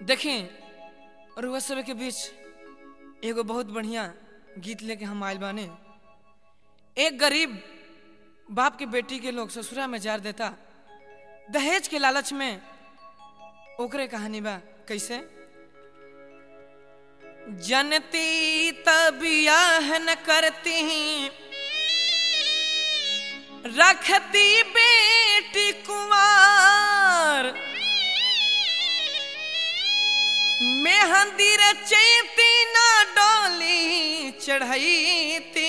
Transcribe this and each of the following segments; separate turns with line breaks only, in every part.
देखें रुआ सब के बीच एगो बहुत बढ़िया गीत लेके हम आयल बाने। एक गरीब बाप के बेटी के लोग ससुरा में जार देता दहेज के लालच में। ओकरे कहानी बा कैसे। जनती तबियाह न करती रखती बेटी कुमार, मेहंदी रचैती ना डोली चढ़ैती,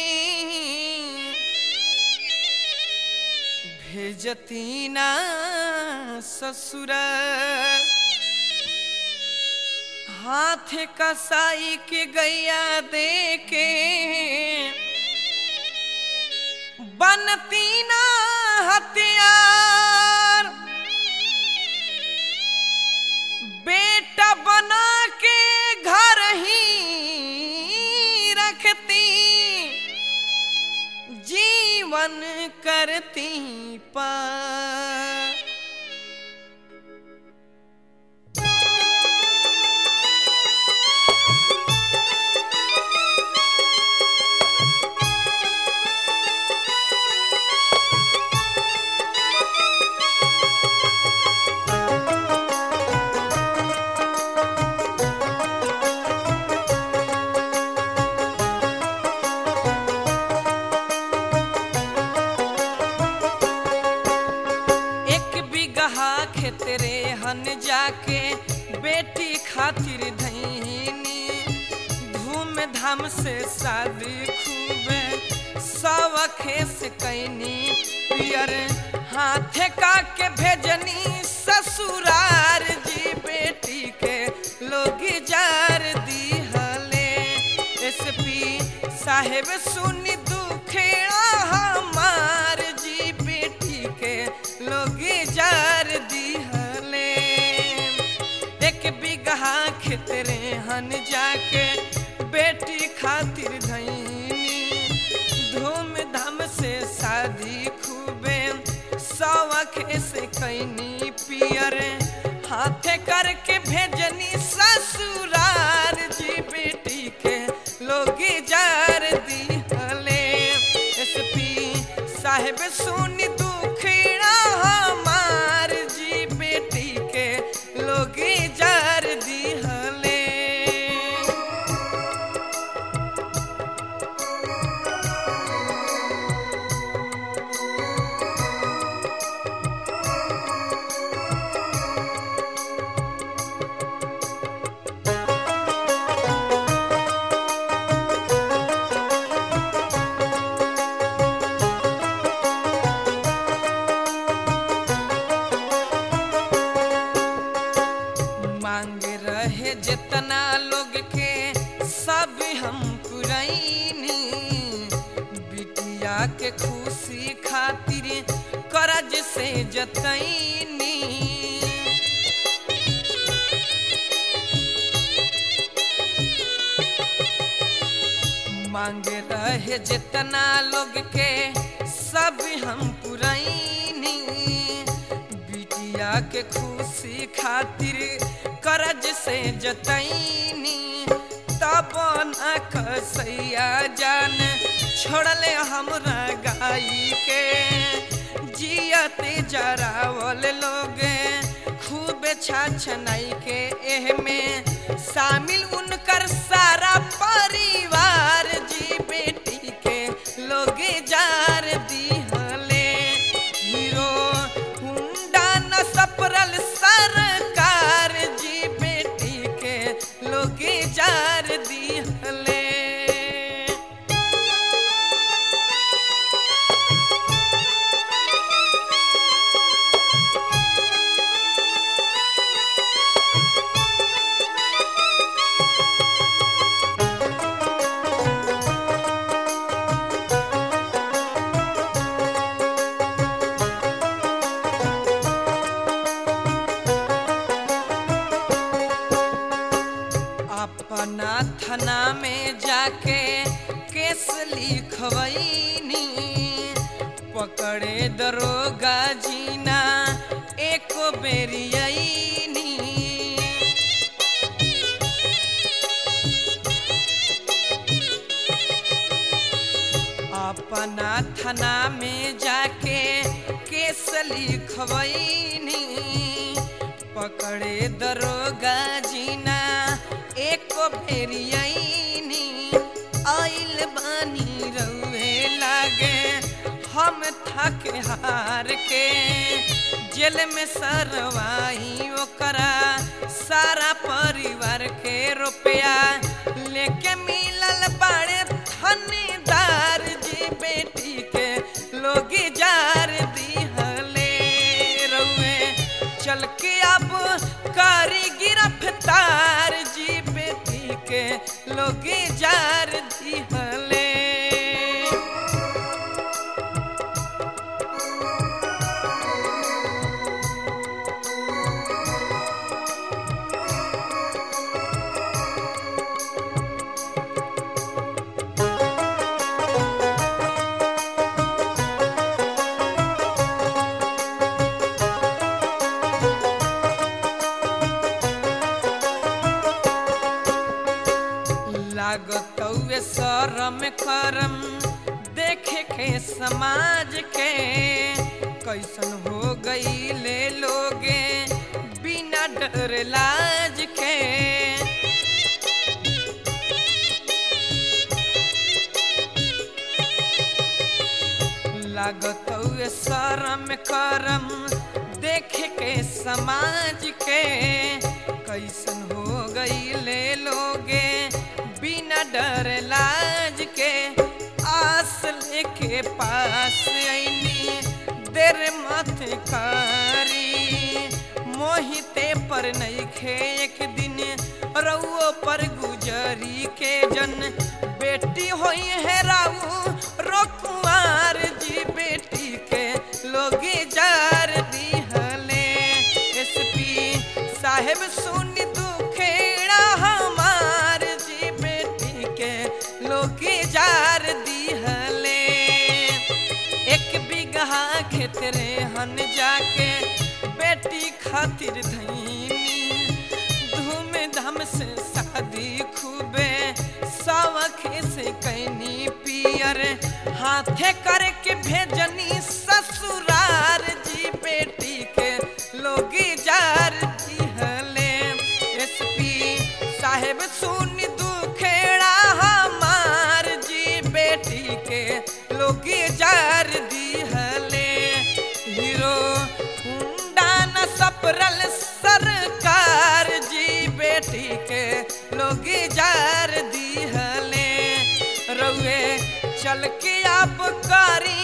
भेजती ना ससुर हाथ कसाई के गैया दे के, बनती ना हथियार, बेटा बना के घर ही रखती, जीवन करती पार। तेरे हन जाके बेटी खातिर धैनी, धूम धाम से शादी खूबे सवखे से कैनी, पियर हाथे का के भेजनी ससुरार जी, बेटी के लोग जार दी हले। एसपी साहेब सुनी दुखेड़ा हमार जी, बेटी के लोग जार दी हले। एक बिगहा खेतरे हन जाके बेटी खातिर धैनी, धूम धाम से शादी खूबे सवखे से कैनी, पियर हाथे करके भेजनी ससुरार जी, बेटी के लोग जार दी हले। एसपी साहेब सुनी दुखड़ा हमार जी, बेटी के लोग जार दी हले। जितना लोग के सब हम पुरैनी, बिटिया के खुशी खातिर करज से जतैनी, मांग रहे जितना लोग के सब हम पुरैनी, बिटिया के खुशी खातिर करज से जतैनी, तब न कसैया जान छोड़ले हमरा गाई के, जियते जरावल लोग खूब छाछनाई के, एह में शामिल उनकर सारा परिवार जी, बेटी के लोग जार दी हले। हीरो हुंडा न सपरल सरकार जी, बेटी के लोग जार दी हले। अपना थाना में जाके केस लिखवैनी, पकड़े दरोगा जीना एको बेरियनी, अपना थाना में जाके केस लिखवैनी पकड़े दरोगा जीना एक बेरियनी आइल बानी रउए लागे हम थक हार के जेल में सरवाई ओकरा सारा परिवार के रुपया लेके मिलल बाड़े थानेदार जी बेटी के लोग जार दिहले रउए चल के अब कारी गिरफ्तार जी बेटी के लोग जार दिहले। लागतौवे शरम करम देखे के समाज के कैसन हो गई ले लोगे बिना डर लाज के लागतौवे शरम करम देखे के समाज के कैसन हो गई ले लोगे बिना डर लाज के आस लेके पास आईनी देर मत कारी मोहिते पर नहीं खे एक दिन रउओ पर गुजरी के जन बेटी होई है राऊ रोकुआर जी बेटी के लोग जार दिहले एसपी साहेब सुन दुखेड़ा हमार जी बेटी के लोग जार दिहले। एक बिगहा खेत रे हन जाके बेटी खातिर धैनी धूमधाम से शादी खूबे सावखे से कैनी पियर हाथे करके भेजनी ससुरार जी बेटी के लोग जार दिहले एसपी साहेब सुन दुखेड़ा हमार जी बेटी के लोग जार दिहले। हीरो हुंडा न सपरल सरकार जी बेटी के लोग जार दिहले रउए चल के आप कारी